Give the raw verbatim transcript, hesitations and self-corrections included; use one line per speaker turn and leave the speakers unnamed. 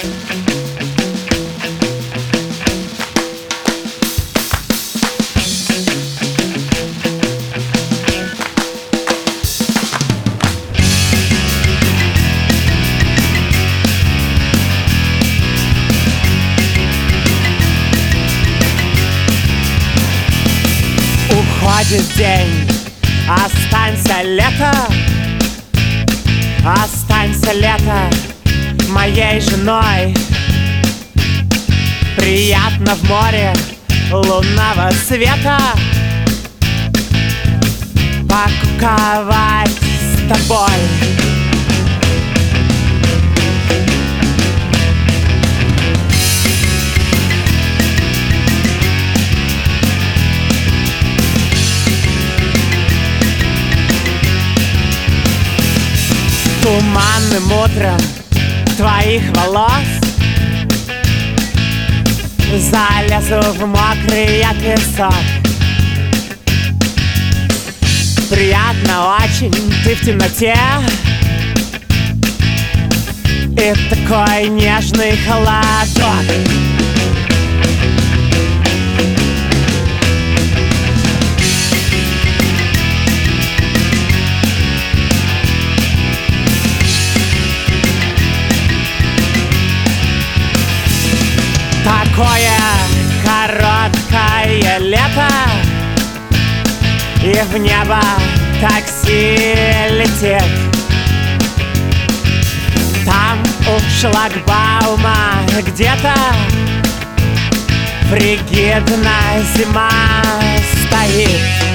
Уходит день, останься лето, останься лето моей женой. Приятно в море лунного света покуковать с тобой. Туманным утром твоих волос залезу в мокрый песок. Приятно очень, ты в темноте, и такой нежный холодок. Такое короткое лето, и в небо такси летит. Там у шлагбаума где-то фригидная зима стоит.